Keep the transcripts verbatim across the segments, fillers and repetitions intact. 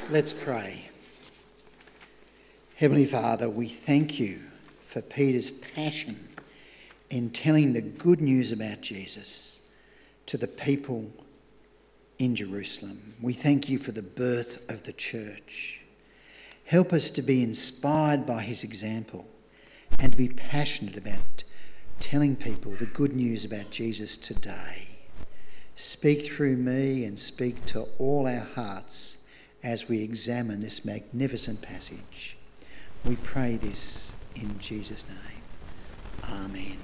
Let's pray. Heavenly Father, we thank you for Peter's passion in telling the good news about Jesus to the people in Jerusalem. We thank you for the birth of the church. Help us to be inspired by his example and to be passionate about telling people the good news about Jesus today. Speak through me and speak to all our hearts as we examine this magnificent passage. We pray this in Jesus' name. Amen.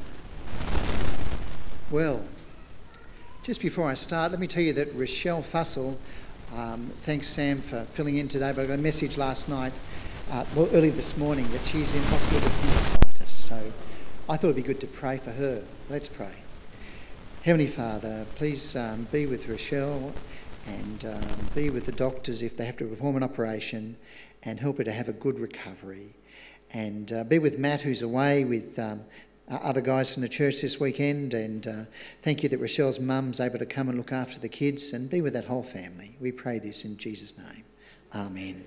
Well, just before I start, let me tell you that Rochelle Fussell, um, thanks Sam for filling in today, but I got a message last night, uh, well early this morning, that she's in hospital with appendicitis. So I thought it'd be good to pray for her. Let's pray. Heavenly Father, please um, be with Rochelle and um, be with the doctors if they have to perform an operation, and help her to have a good recovery. And uh, be with Matt, who's away with um, other guys from the church this weekend, and uh, thank you that Rochelle's mum's able to come and look after the kids, and be with that whole family. We pray this in Jesus' name. Amen.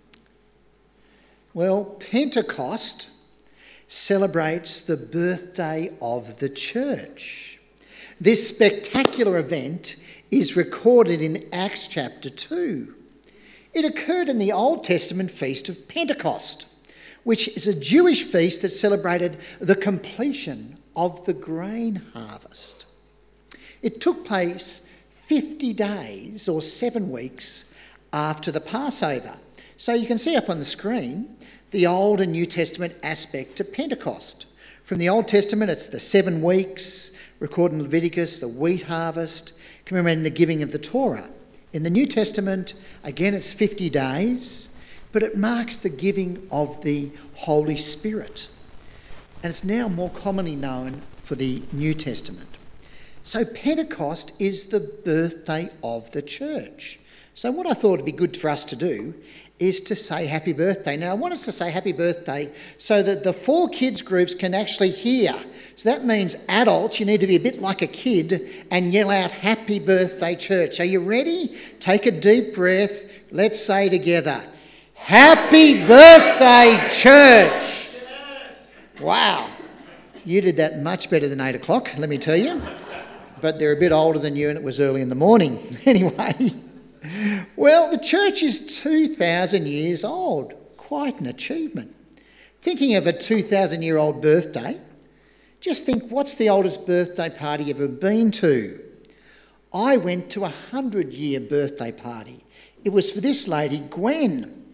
Well, Pentecost celebrates the birthday of the church. This spectacular event is recorded in Acts chapter two. It occurred in the Old Testament feast of Pentecost, which is a Jewish feast that celebrated the completion of the grain harvest. It took place fifty days or seven weeks after the Passover. So you can see up on the screen the Old and New Testament aspect to Pentecost. From the Old Testament, it's the seven weeks recorded in Leviticus, the wheat harvest, commemorating the giving of the Torah. In the New Testament, again, it's fifty days, but it marks the giving of the Holy Spirit. And it's now more commonly known for the New Testament. So Pentecost is the birthday of the church. So what I thought would be good for us to do is to say happy birthday. Now, I want us to say happy birthday so that the four kids groups can actually hear. So that means adults, you need to be a bit like a kid and yell out happy birthday church. Are you ready? Take a deep breath. Let's say together, happy birthday church. Wow. You did that much better than eight o'clock, let me tell you. But they're a bit older than you and it was early in the morning. Anyway. Well, the church is two thousand years old. Quite an achievement. Thinking of a two thousand year old birthday, just think, what's the oldest birthday party you've ever been to? I went to a hundred year birthday party. It was for this lady, Gwen.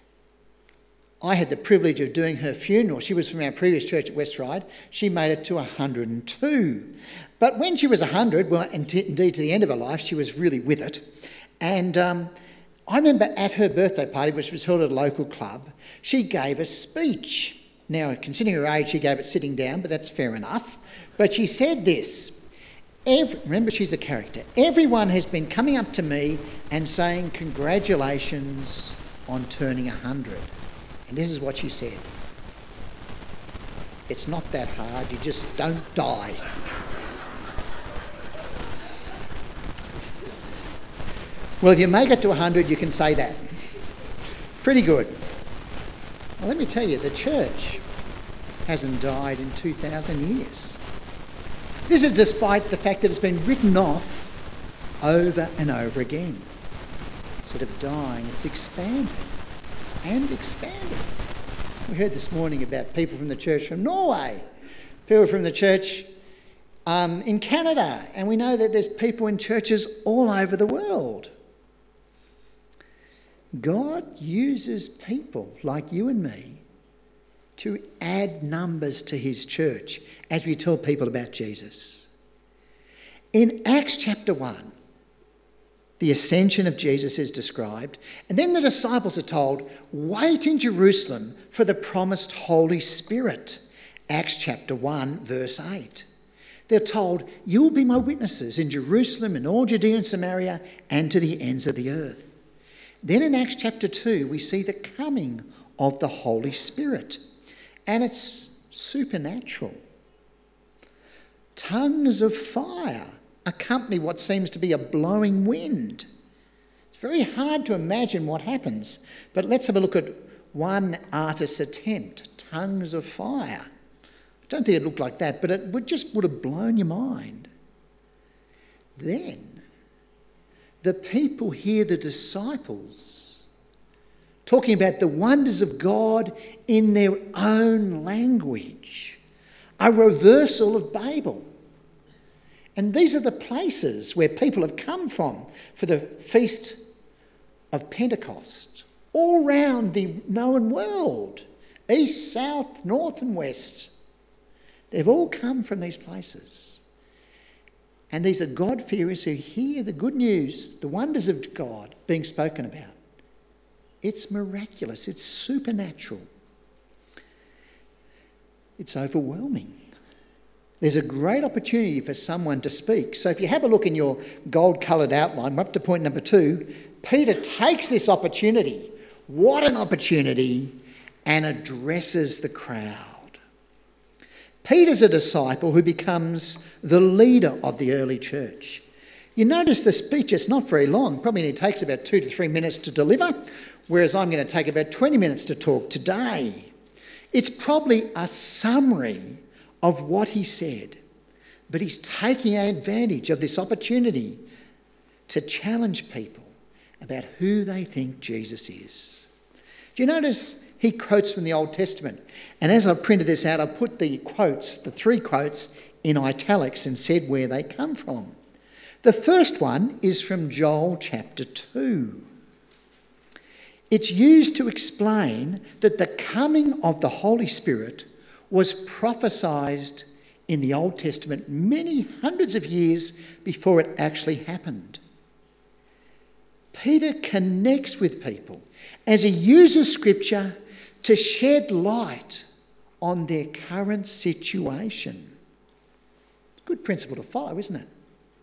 I had the privilege of doing her funeral. She was from our previous church at West Ryde. She made it to one hundred and two. But when she was one hundred, well, indeed to the end of her life, she was really with it. And um, I remember at her birthday party, which was held at a local club, she gave a speech. Now, considering her age, she gave it sitting down, but that's fair enough. But she said this. Every, remember, she's a character. Everyone has been coming up to me and saying, congratulations on turning one hundred. And this is what she said. It's not that hard. You just don't die. Well, if you make it to one hundred, you can say that. Pretty good. Well, let me tell you, the church hasn't died in two thousand years. This is despite the fact that it's been written off over and over again. Instead of dying, it's expanded and expanded. We heard this morning about people from the church from Norway, people from the church um, in Canada, and we know that there's people in churches all over the world. God uses people like you and me to add numbers to his church as we tell people about Jesus. In Acts chapter one, the ascension of Jesus is described, and then the disciples are told, wait in Jerusalem for the promised Holy Spirit. Acts chapter one, verse eight. They're told, you will be my witnesses in Jerusalem and all Judea and Samaria and to the ends of the earth. Then in Acts chapter two, we see the coming of the Holy Spirit, and it's supernatural. Tongues of fire accompany what seems to be a blowing wind. It's very hard to imagine what happens, but let's have a look at one artist's attempt, Tongues of Fire. I don't think it looked like that, but it would just would have blown your mind. Then the people hear the disciples talking about the wonders of God in their own language, a reversal of Babel. And these are the places where people have come from for the Feast of Pentecost, all round the known world, east, south, north and west. They've all come from these places. And these are God-fearers who hear the good news, the wonders of God being spoken about. It's miraculous, it's supernatural. It's overwhelming. There's a great opportunity for someone to speak. So if you have a look in your gold-coloured outline, we're up to point number two, Peter takes this opportunity, what an opportunity, and addresses the crowd. Peter's a disciple who becomes the leader of the early church. You notice the speech is not very long, probably only takes about two to three minutes to deliver, whereas I'm going to take about twenty minutes to talk today. It's probably a summary of what he said, but he's taking advantage of this opportunity to challenge people about who they think Jesus is. Do you notice he quotes from the Old Testament? And as I've printed this out, I put the quotes, the three quotes, in italics and said where they come from. The first one is from Joel chapter two. It's used to explain that the coming of the Holy Spirit was prophesied in the Old Testament many hundreds of years before it actually happened. Peter connects with people as he uses Scripture to shed light on their current situation. Good principle to follow, isn't it?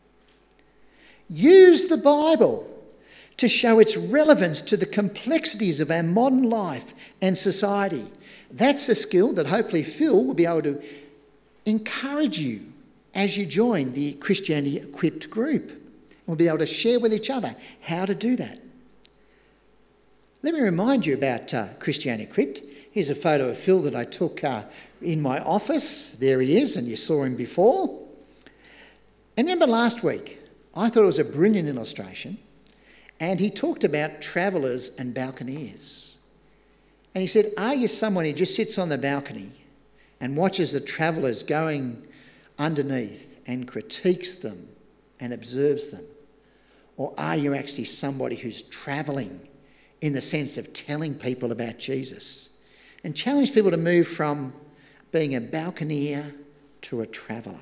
Use the Bible to show its relevance to the complexities of our modern life and society. That's a skill that hopefully Phil will be able to encourage you as you join the Christianity Equipped group. We'll be able to share with each other how to do that. Let me remind you about uh, Christianity Equipped. Here's a photo of Phil that I took uh, in my office. There he is, and you saw him before. And remember last week, I thought it was a brilliant illustration, and he talked about travellers and balconiers. And he said, are you someone who just sits on the balcony and watches the travellers going underneath and critiques them and observes them? Or are you actually somebody who's travelling in the sense of telling people about Jesus and challenge people to move from being a balconier to a traveller?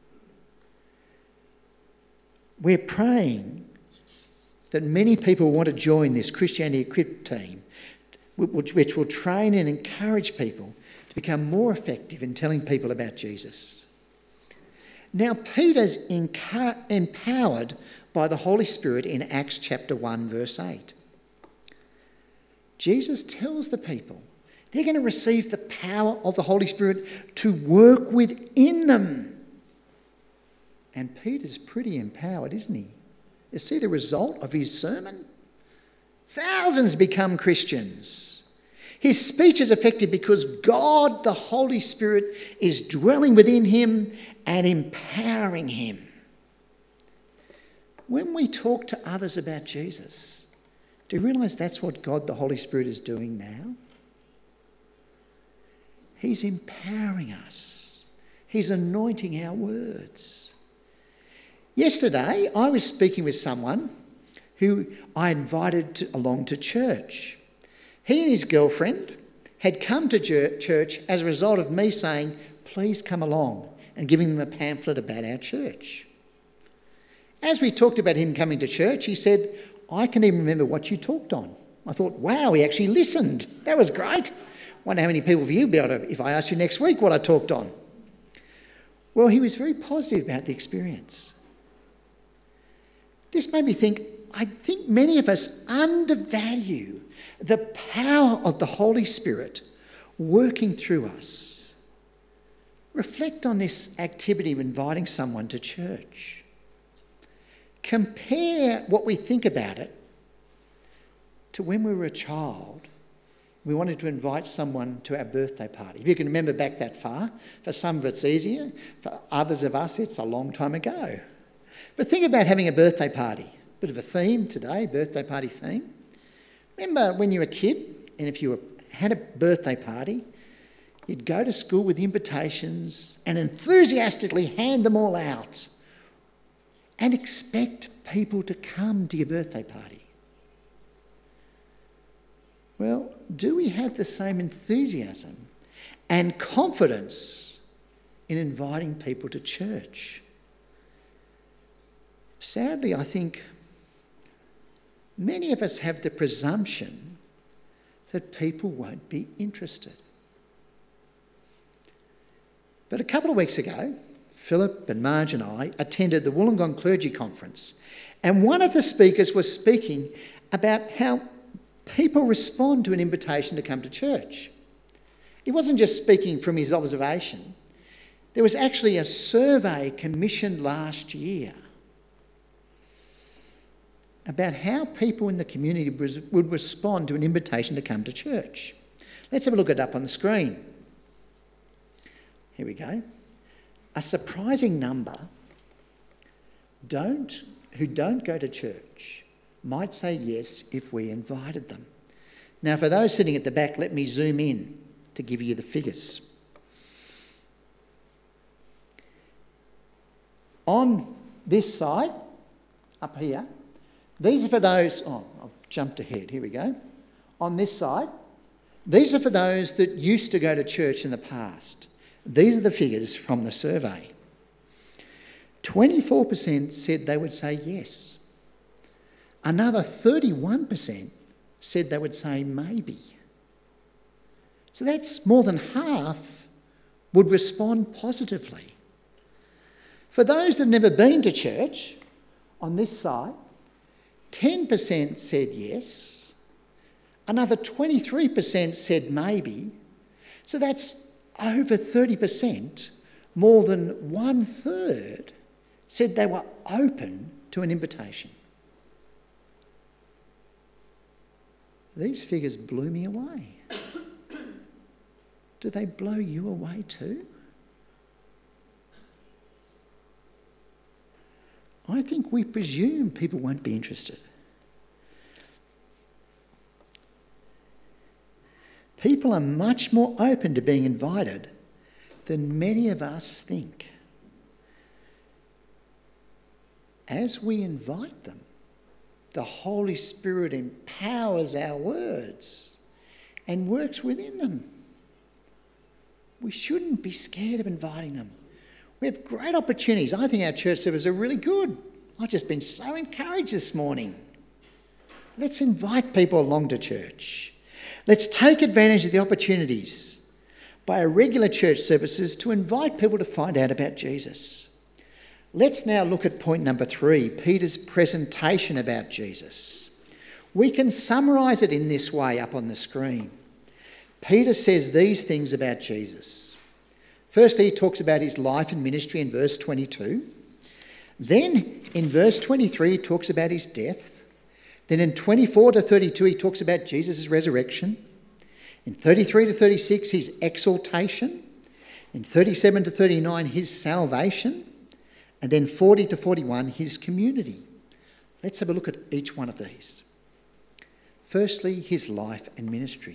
We're praying that many people want to join this Christianity Equipped team, which, which will train and encourage people to become more effective in telling people about Jesus. Now, Peter's enca- empowered by the Holy Spirit in Acts chapter one, verse eight. Jesus tells the people they're going to receive the power of the Holy Spirit to work within them. And Peter's pretty empowered, isn't he? You see the result of his sermon? Thousands become Christians. His speech is effective because God, the Holy Spirit, is dwelling within him and empowering him. When we talk to others about Jesus, do you realise that's what God, the Holy Spirit, is doing now? He's empowering us. He's anointing our words. Yesterday, I was speaking with someone who I invited to, along to church. He and his girlfriend had come to church as a result of me saying, please come along, and giving them a pamphlet about our church. As we talked about him coming to church, he said, I can even remember what you talked on. I thought, wow, he actually listened. That was great. Wonder how many people for you be able to, if I asked you next week what I talked on. Well, he was very positive about the experience. This made me think, I think many of us undervalue the power of the Holy Spirit working through us. Reflect on this activity of inviting someone to church. Compare what we think about it to when we were a child, we wanted to invite someone to our birthday party. If you can remember back that far, for some of it's easier, for others of us it's a long time ago. But think about having a birthday party. Bit of a theme today, birthday party theme. Remember when you were a kid, and if you were, had a birthday party, you'd go to school with invitations and enthusiastically hand them all out and expect people to come to your birthday party. Well, do we have the same enthusiasm and confidence in inviting people to church? Sadly, I think many of us have the presumption that people won't be interested. But a couple of weeks ago, Philip and Marge and I attended the Wollongong Clergy Conference, and one of the speakers was speaking about how people respond to an invitation to come to church. He wasn't just speaking from his observation. There was actually a survey commissioned last year about how people in the community would respond to an invitation to come to church. Let's have a look at it up on the screen. Here we go. A surprising number don't, who don't go to church might say yes if we invited them. Now, for those sitting at the back, let me zoom in to give you the figures. On this side, up here, these are for those... Oh, I've jumped ahead. Here we go. On this side, these are for those that used to go to church in the past. These are the figures from the survey. twenty-four percent said they would say yes. Another thirty-one percent said they would say maybe. So that's more than half would respond positively. For those that have never been to church, on this side, ten percent said yes. Another twenty-three percent said maybe. So that's over thirty percent, more than one third, said they were open to an invitation. These figures blew me away. Do they blow you away too? I think we presume people won't be interested. People are much more open to being invited than many of us think. As we invite them, the Holy Spirit empowers our words and works within them. We shouldn't be scared of inviting them. We have great opportunities. I think our church services are really good. I've just been so encouraged this morning. Let's invite people along to church. Let's take advantage of the opportunities by our regular church services to invite people to find out about Jesus. Let's now look at point number three, Peter's presentation about Jesus. We can summarise it in this way up on the screen. Peter says these things about Jesus. Firstly, he talks about his life and ministry in verse twenty-two. Then in verse twenty-three, he talks about his death. Then in twenty-four to thirty-two, he talks about Jesus' resurrection. In thirty-three to thirty-six, his exaltation. In thirty-seven to thirty-nine, his salvation. And then forty to forty-one, his community. Let's have a look at each one of these. Firstly, his life and ministry.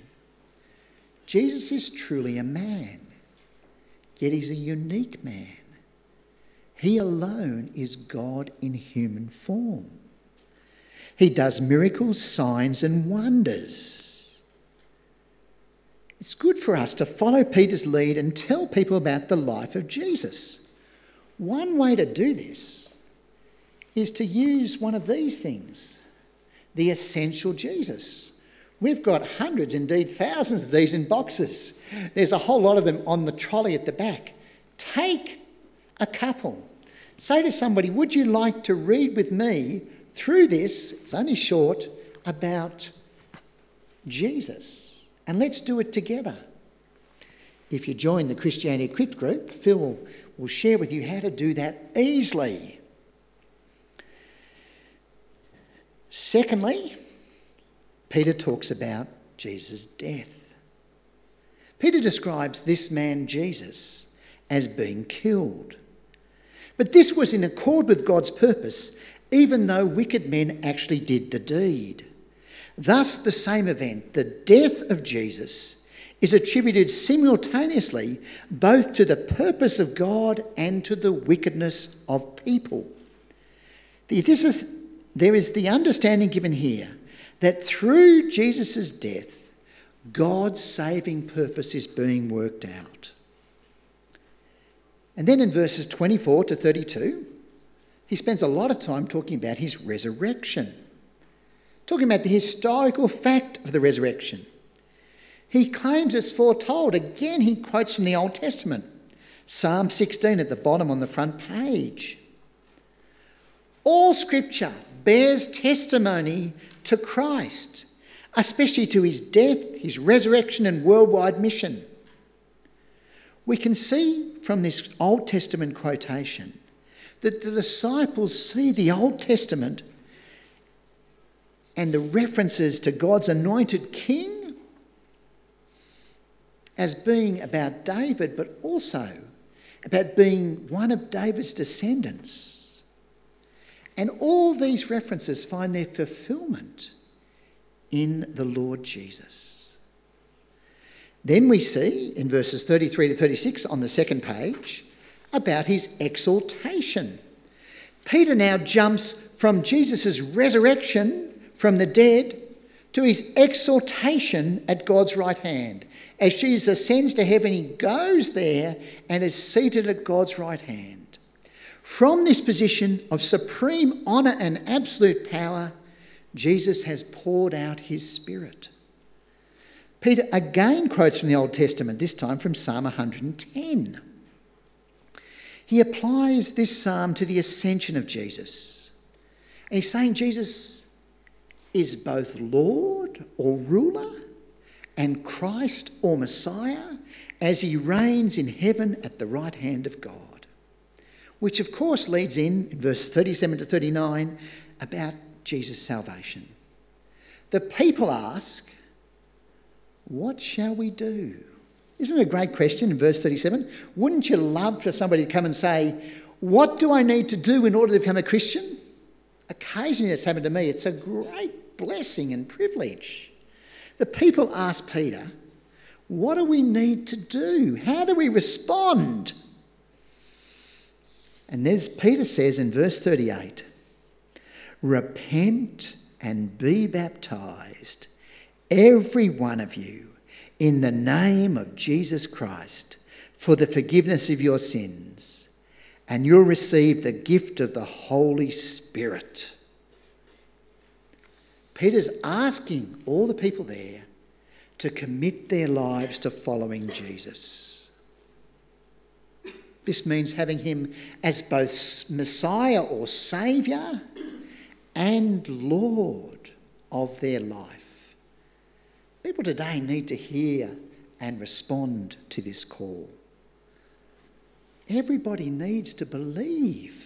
Jesus is truly a man, yet he's a unique man. He alone is God in human form. He does miracles, signs and wonders. It's good for us to follow Peter's lead and tell people about the life of Jesus. One way to do this is to use one of these things, the essential Jesus. We've got hundreds, indeed thousands of these in boxes. There's a whole lot of them on the trolley at the back. Take a couple. Say to somebody, would you like to read with me through this, it's only short, about Jesus? And let's do it together. If you join the Christianity Equipped group, Phil will, will share with you how to do that easily. Secondly, Peter talks about Jesus' death. Peter describes this man, Jesus, as being killed. But this was in accord with God's purpose, even though wicked men actually did the deed. Thus, the same event, the death of Jesus, is attributed simultaneously both to the purpose of God and to the wickedness of people. This is, there is the understanding given here that through Jesus' death, God's saving purpose is being worked out. And then in verses twenty-four to thirty-two, he spends a lot of time talking about his resurrection, talking about the historical fact of the resurrection. He claims it's foretold. Again, he quotes from the Old Testament, Psalm sixteen at the bottom on the front page. All Scripture bears testimony to Christ, especially to his death, his resurrection and worldwide mission. We can see from this Old Testament quotation that the disciples see the Old Testament and the references to God's anointed king as being about David, but also about being one of David's descendants. And all these references find their fulfilment in the Lord Jesus. Then we see in verses thirty-three to thirty-six on the second page about his exaltation. Peter now jumps from Jesus' resurrection from the dead to his exaltation at God's right hand. As Jesus ascends to heaven, he goes there and is seated at God's right hand. From this position of supreme honour and absolute power, Jesus has poured out his Spirit. Peter again quotes from the Old Testament, this time from Psalm one hundred ten. He applies this psalm to the ascension of Jesus. And he's saying Jesus is both Lord or ruler and Christ or Messiah as he reigns in heaven at the right hand of God. Which of course leads in, in verse thirty-seven to thirty-nine, about Jesus' salvation. The people ask, what shall we do? Isn't it a great question in verse thirty-seven? Wouldn't you love for somebody to come and say, what do I need to do in order to become a Christian? Occasionally that's happened to me. It's a great blessing and privilege. The people ask Peter, what do we need to do? How do we respond? And as Peter says in verse thirty-eight, repent and be baptised, every one of you, in the name of Jesus Christ, for the forgiveness of your sins, and you'll receive the gift of the Holy Spirit. Peter's asking all the people there to commit their lives to following Jesus. This means having him as both Messiah or Saviour and Lord of their life. People today need to hear and respond to this call. Everybody needs to believe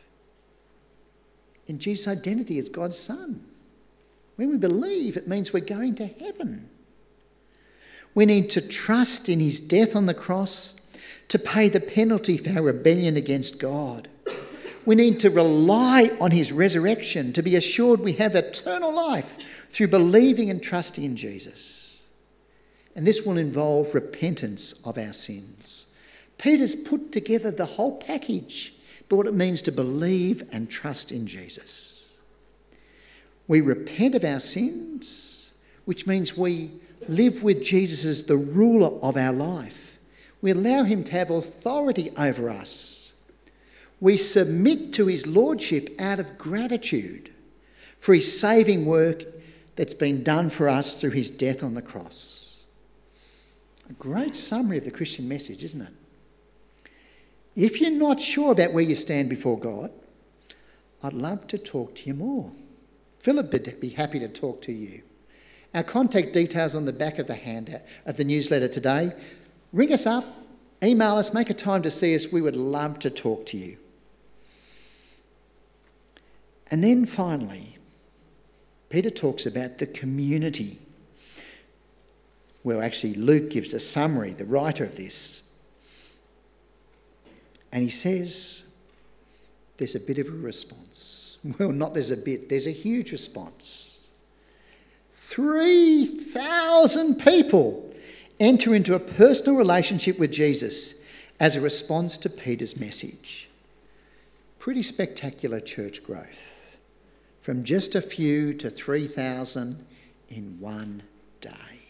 in Jesus' identity as God's Son. When we believe, it means we're going to heaven. We need to trust in his death on the cross to pay the penalty for our rebellion against God. We need to rely on his resurrection to be assured we have eternal life through believing and trusting in Jesus. And this will involve repentance of our sins. Peter's put together the whole package, but what it means to believe and trust in Jesus. We repent of our sins, which means we live with Jesus as the ruler of our life. We allow him to have authority over us. We submit to his lordship out of gratitude for his saving work that's been done for us through his death on the cross. A great summary of the Christian message, isn't it? If you're not sure about where you stand before God, I'd love to talk to you more. Philip would be happy to talk to you. Our contact details on the back of the handout of the newsletter today. Ring us up, email us, make a time to see us. We would love to talk to you. And then finally, Peter talks about the community. Well, actually, Luke gives a summary, the writer of this. And he says there's a bit of a response. Well, not there's a bit, there's a huge response. three thousand people enter into a personal relationship with Jesus as a response to Peter's message. Pretty spectacular church growth. From just a few to three thousand in one day.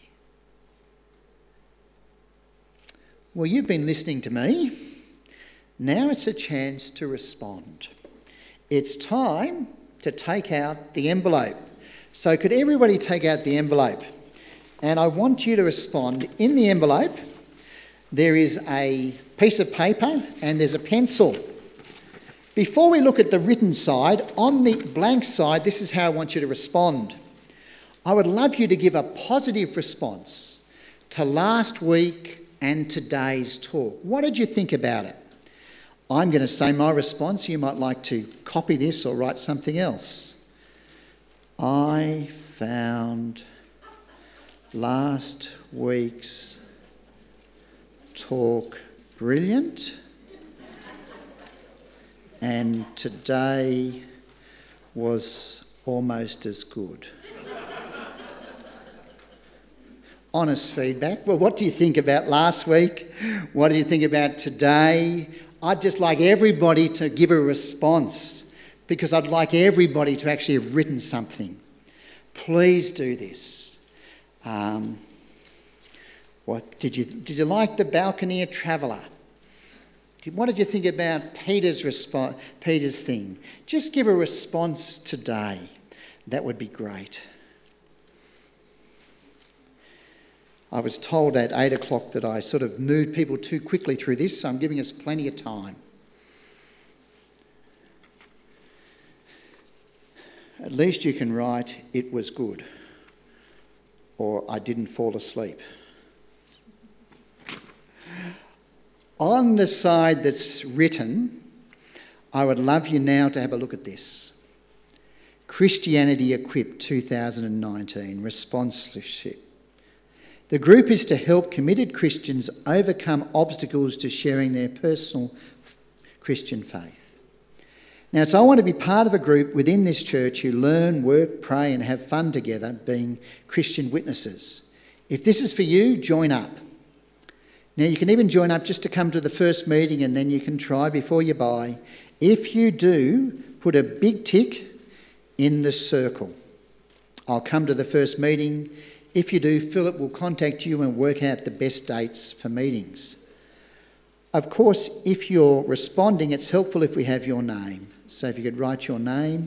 Well, you've been listening to me. Now it's a chance to respond. It's time to take out the envelope. So could everybody take out the envelope? And I want you to respond. In the envelope, there is a piece of paper and there's a pencil. Before we look at the written side, on the blank side, this is how I want you to respond. I would love you to give a positive response to last week and today's talk. What did you think about it? I'm going to say my response. You might like to copy this or write something else. I found last week's talk brilliant, and today was almost as good. Honest feedback. Well, what do you think about last week? What do you think about today? I'd just like everybody to give a response because I'd like everybody to actually have written something. Please do this. Um, what did you did you like the Balcony Traveller? What did you think about Peter's response? Peter's thing? Just give a response today. That would be great. I was told at eight o'clock that I sort of moved people too quickly through this, so I'm giving us plenty of time. At least you can write, it was good, or I didn't fall asleep. On the side that's written, I would love you now to have a look at this. Christianity Equipped two thousand nineteen, responsorship. The group is to help committed Christians overcome obstacles to sharing their personal Christian faith. Now, so I want to be part of a group within this church who learn, work, pray and have fun together being Christian witnesses. If this is for you, join up. Now, you can even join up just to come to the first meeting and then you can try before you buy. If you do, put a big tick in the circle. I'll come to the first meeting. If you do, Philip will contact you and work out the best dates for meetings. Of course, if you're responding, it's helpful if we have your name. So if you could write your name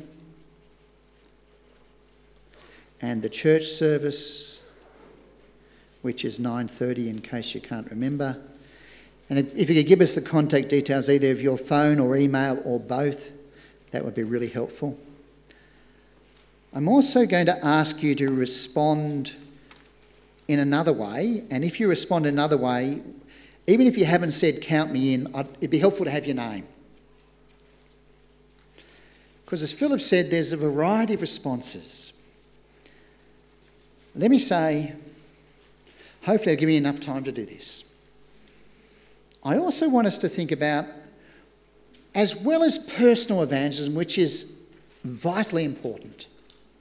and the church service, which is nine thirty in case you can't remember. And if, if you could give us the contact details either of your phone or email or both, that would be really helpful. I'm also going to ask you to respond in another way, and if you respond another way, even if you haven't said count me in, I'd, it'd be helpful to have your name. Because as Philip said, there's a variety of responses. Let me say, hopefully I'll give you enough time to do this. I also want us to think about, as well as personal evangelism, which is vitally important.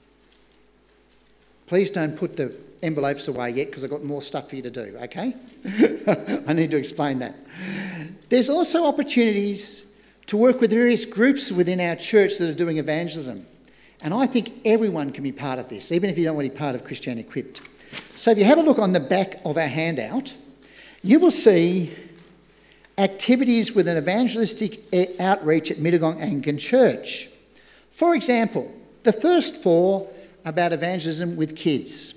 Please don't put the envelopes away yet because I've got more stuff for you to do, okay? I need to explain that. There's also opportunities to work with various groups within our church that are doing evangelism. And I think everyone can be part of this, even if you don't want to be part of Christianity Equipped. So if you have a look on the back of our handout, you will see activities with an evangelistic outreach at Mittagong Anglican Church. For example, the first four about evangelism with kids.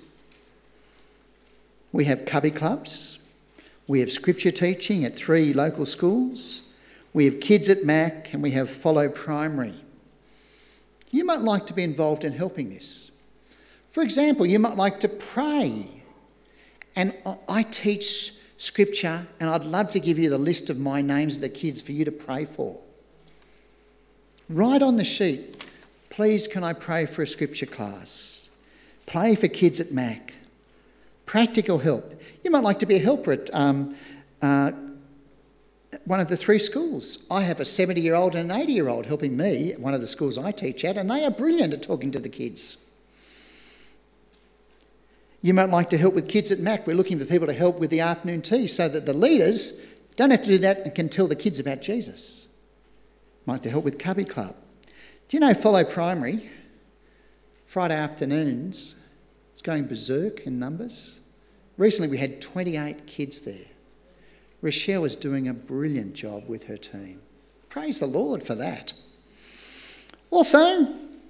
We have cubby clubs. We have scripture teaching at three local schools. We have kids at Mac and we have Follow Primary. You might like to be involved in helping this. For example, you might like to pray. And I teach scripture and I'd love to give you the list of my names of the kids for you to pray for. Write on the sheet, please can I pray for a scripture class? Play for kids at Mac. Practical help. You might like to be a helper at um, uh, one of the three schools. I have a seventy-year-old and an eighty-year-old helping me at one of the schools I teach at, and they are brilliant at talking to the kids. You might like to help with kids at Mac. We're looking for people to help with the afternoon tea so that the leaders don't have to do that and can tell the kids about Jesus. Might to help with Cubby Club. Do you know Follow Primary, Friday afternoons, it's going berserk in numbers. Recently we had twenty-eight kids there. Rochelle is doing a brilliant job with her team. Praise the Lord for that. Also,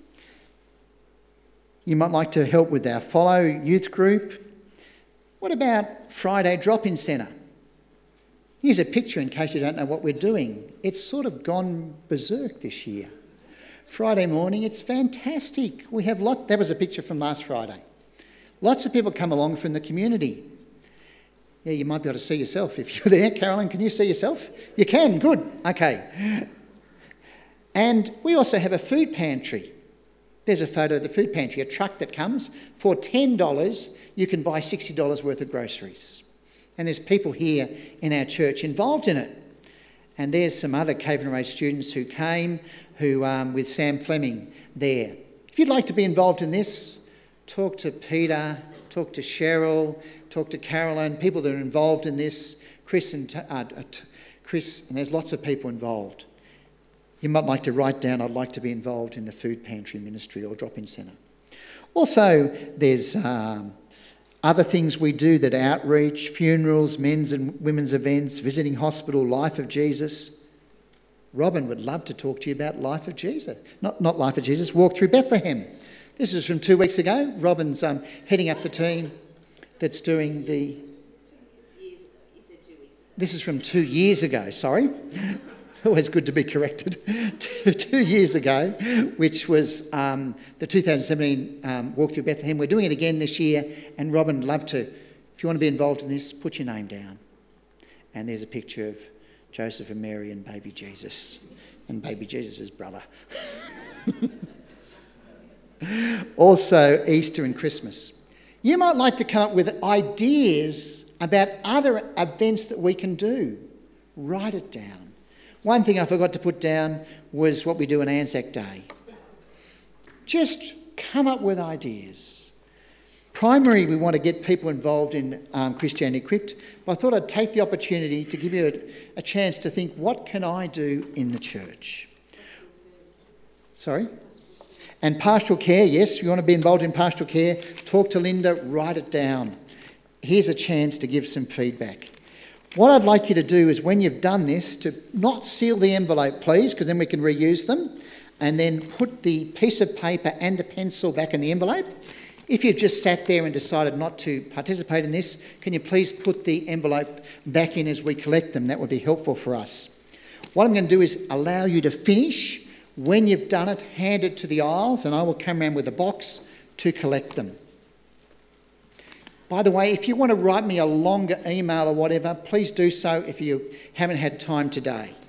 you might like to help with our Follow youth group. What about Friday drop-in centre? Here's a picture in case you don't know what we're doing. It's sort of gone berserk this year. Friday morning, it's fantastic. We have lot. That was a picture from last Friday. Lots of people come along from the community. Yeah, you might be able to see yourself if you're there. Carolyn, can you see yourself? You can, good. Okay. And we also have a food pantry. There's a photo of the food pantry, a truck that comes. For ten dollars, you can buy sixty dollars worth of groceries. And there's people here in our church involved in it. And there's some other Cape and Ray students who came who um, with Sam Fleming there. If you'd like to be involved in this, talk to Peter, talk to Cheryl, talk to Carolyn, people that are involved in this, Chris and uh, Chris, and there's lots of people involved. You might like to write down, I'd like to be involved in the food pantry ministry or drop-in centre. Also, there's um, other things we do that outreach, funerals, men's and women's events, visiting hospital, Life of Jesus. Robin would love to talk to you about Life of Jesus. Not, not Life of Jesus, Walk Through Bethlehem. This is from two weeks ago. Robin's um, heading up the team that's doing the... This is from two years ago, sorry. Always good to be corrected. two, two years ago, which was um, the two thousand seventeen um, Walk Through Bethlehem. We're doing it again this year, and Robin would love to, if you want to be involved in this, put your name down. And there's a picture of Joseph and Mary and baby Jesus, and baby Jesus' brother. Also, Easter and Christmas. You might like to come up with ideas about other events that we can do. Write it down. One thing I forgot to put down was what we do on Anzac Day. Just come up with ideas. Primarily, we want to get people involved in um, Christianity Equipped, but I thought I'd take the opportunity to give you a, a chance to think, what can I do in the church? Sorry? And pastoral care, yes, if you want to be involved in pastoral care, talk to Linda, write it down. Here's a chance to give some feedback. What I'd like you to do is, when you've done this, to not seal the envelope, please, because then we can reuse them, and then put the piece of paper and the pencil back in the envelope. If you've just sat there and decided not to participate in this, can you please put the envelope back in as we collect them? That would be helpful for us. What I'm going to do is allow you to finish. When you've done it, hand it to the aisles, and I will come around with a box to collect them. By the way, if you want to write me a longer email or whatever, please do so if you haven't had time today.